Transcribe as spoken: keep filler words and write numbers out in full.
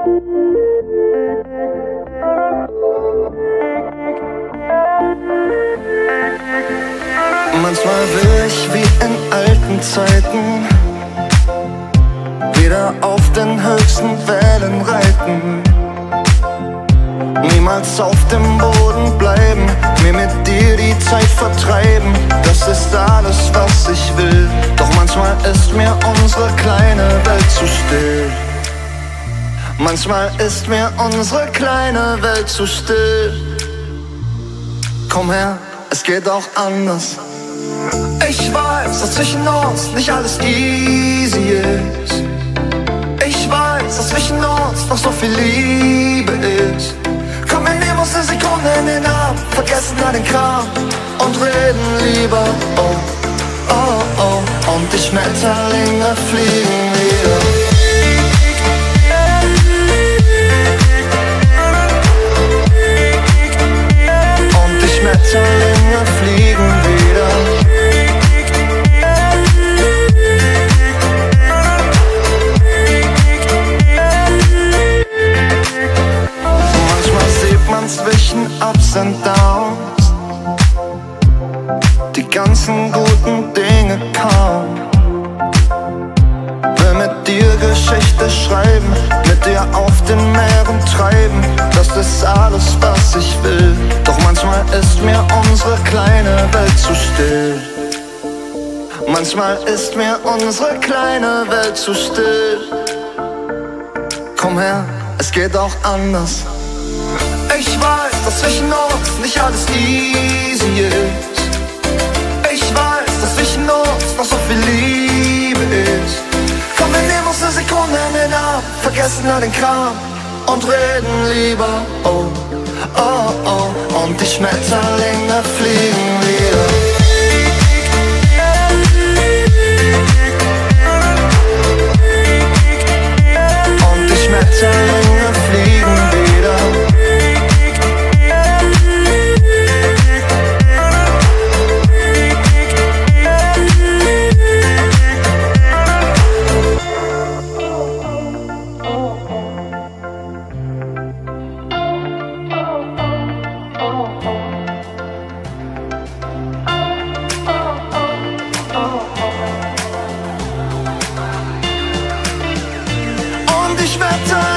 Manchmal will ich wie in alten Zeiten wieder auf den höchsten Wellen reiten, niemals auf dem Boden bleiben, mir mit dir die Zeit vertreiben. Das ist alles, was ich will. Doch manchmal ist mir unsere kleine Welt zu still. Manchmal ist mir unsere kleine Welt zu still. Komm her, es geht auch anders. Ich weiß, dass zwischen uns nicht alles easy ist. Ich weiß, dass zwischen uns noch so viel Liebe ist. Komm, wir nehmen uns eine Sekunde in den Arm, vergessen all den Kram und reden lieber. Oh, oh, oh. Und die Schmetterlinge fliegen wieder. Und die Schmetterlinge fliegen wieder. Zwischen Ups und Downs, die ganzen guten Dinge kaum. Will mit dir Geschichte schreiben, mit dir auf den Meeren treiben. Das ist alles, was ich will. Doch manchmal ist mir unsere kleine Welt zu still. Manchmal ist mir unsere kleine Welt zu still. Komm her, es geht auch anders. Ich weiß, dass zwischen uns nicht alles easy ist. Ich weiß, dass zwischen uns noch so viel Liebe ist. Komm, wir nehmen uns eine Sekunde in den Arm, vergessen all den Kram und reden lieber. Oh, oh, oh. Und die Schmetterlinge fliegen wieder. Und die Schmetterlinge fliegen wieder. Und die Schmetterlinge